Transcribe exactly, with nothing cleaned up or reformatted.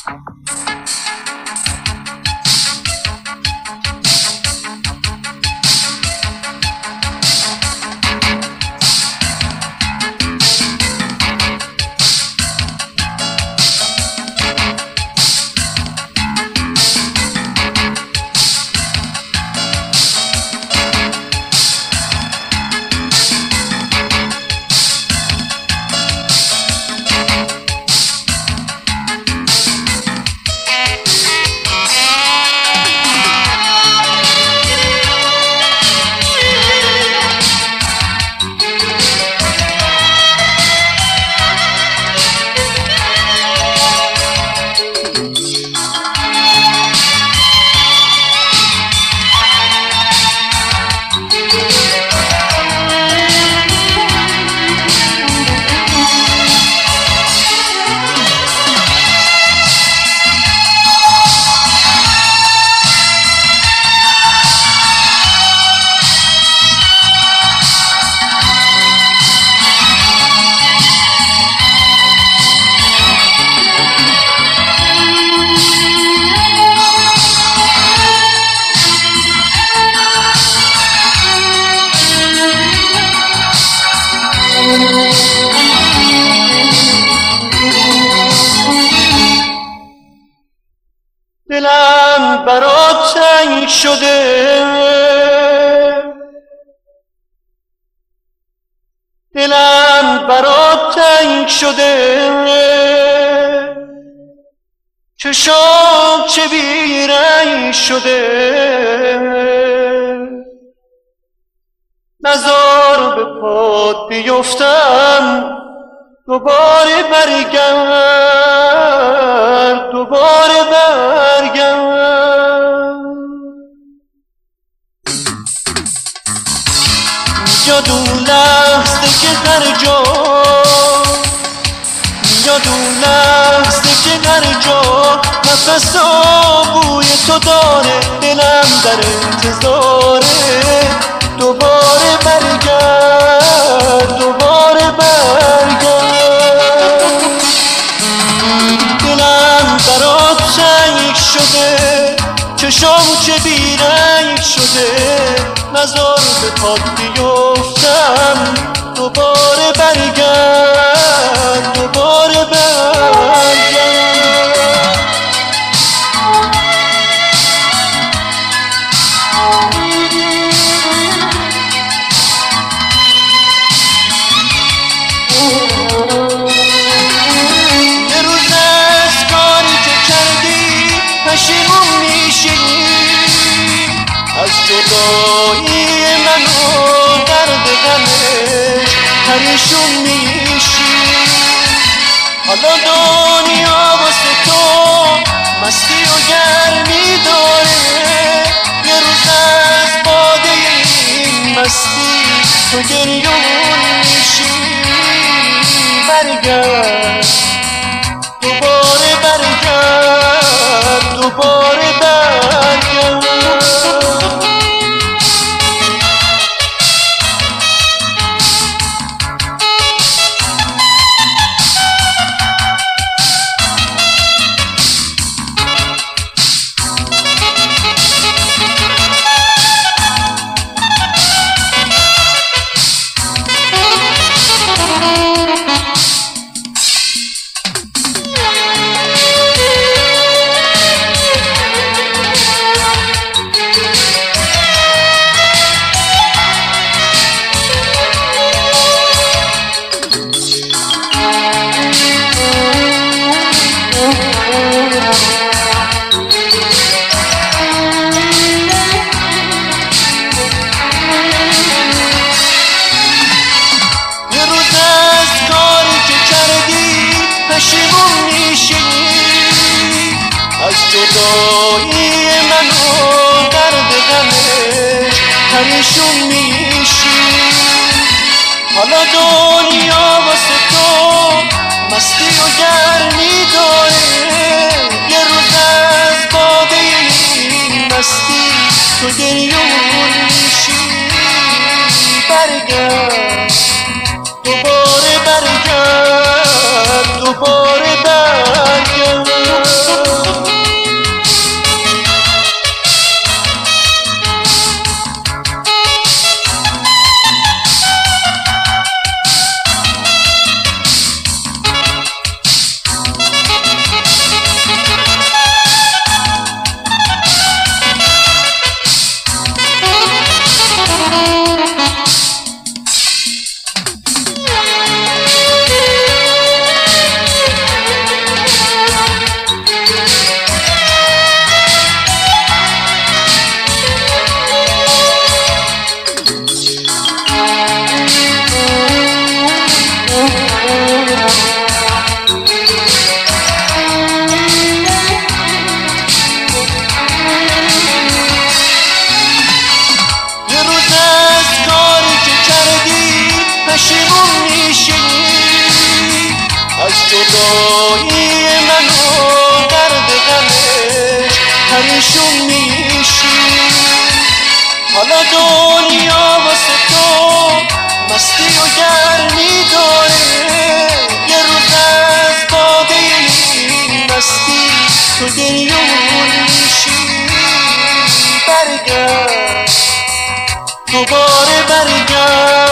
دلم برات تنگ شده، دلم برات تنگ شده، چشام چه بیرنگ شده، نزار به پات بیفتم دوباره برگرد، دوباره برگرد. یاد اون لحظه که هر جا، یاد اون لحظه که هر جا نفسا بوی تو داره، دلم در انتظاره دوباره برگرد، دوباره برگرد. دلم برات تنگ شده، چشام چه بیرنگ شده، نزار به پات بیفتم دوباره برگرد، دوباره برگرد. یه روز از کاری که کردی پشیمون میشی، از جدایی من و درد غمش پریشون میشی. حالا دنیا واسه تو مستی و گرمی داره، یه روز از باده این مستی تو گریون میشی. برگرد، دوباره برگرد، دوباره برگرد. پشیمون میشی، از جدایی من و درد غمش پریشون میشی. حالا دنیا واسه تو مستی و گرمی داره، یه روز از باده این مستی تو گریون میشی. برگرد، دوباره برگرد، دوباره برگرد. دنیا واسه تو مستی و گرمی داره. یه روز از باده این مستی تو گریون میشی. برگرد دوباره برگرد